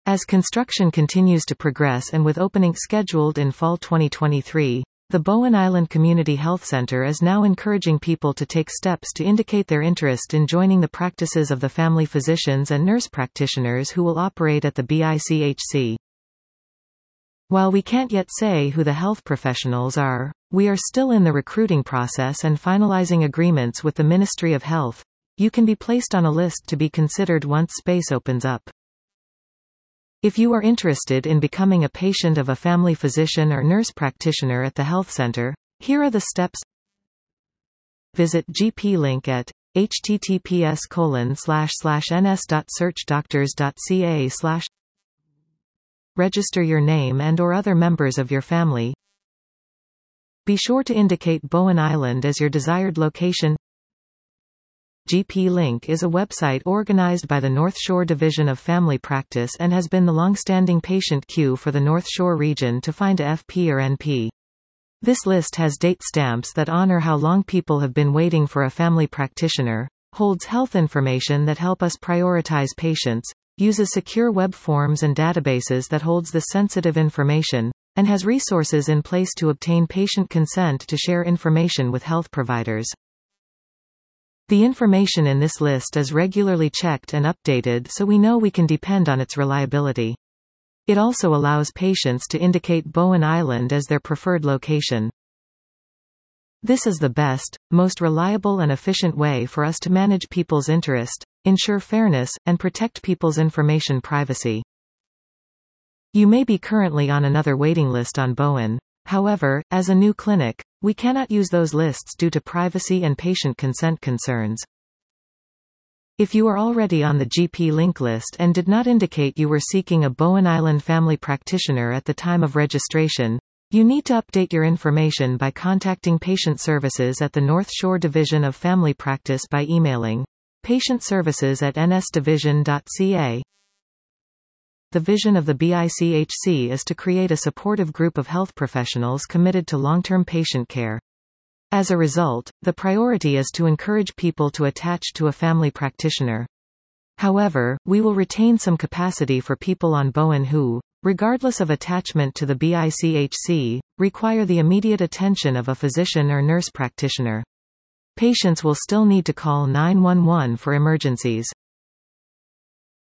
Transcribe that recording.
As construction continues to progress and with opening scheduled in fall 2023, the Bowen Island Community Health Center is now encouraging people to take steps to indicate their interest in joining the practices of the family physicians and nurse practitioners who will operate at the BICHC. While we can't yet say who the health professionals are, we are still in the recruiting process and finalizing agreements with the Ministry of Health. You can be placed on a list to be considered once space opens up. If you are interested in becoming a patient of a family physician or nurse practitioner at the health center, here are the steps. Visit GP Link at https://ns.searchdoctors.ca/ Register your name and/or other members of your family. Be sure to indicate Bowen Island as your desired location. GP Link is a website organized by the North Shore Division of Family Practice and has been the long-standing patient queue for the North Shore region to find a FP or NP. This list has date stamps that honor how long people have been waiting for a family practitioner, holds health information that help us prioritize patients, uses secure web forms and databases that holds the sensitive information, and has resources in place to obtain patient consent to share information with health providers. The information in this list is regularly checked and updated so we know we can depend on its reliability. It also allows patients to indicate Bowen Island as their preferred location. This is the best, most reliable and efficient way for us to manage people's interest, ensure fairness, and protect people's information privacy. You may be currently on another waiting list on Bowen. However, as a new clinic, we cannot use those lists due to privacy and patient consent concerns. If you are already on the GP Link list and did not indicate you were seeking a Bowen Island family practitioner at the time of registration, you need to update your information by contacting Patient Services at the North Shore Division of Family Practice by emailing patientservices@nsdivision.ca. The vision of the BICHC is to create a supportive group of health professionals committed to long-term patient care. As a result, the priority is to encourage people to attach to a family practitioner. However, we will retain some capacity for people on Bowen who, regardless of attachment to the BICHC, require the immediate attention of a physician or nurse practitioner. Patients will still need to call 911 for emergencies.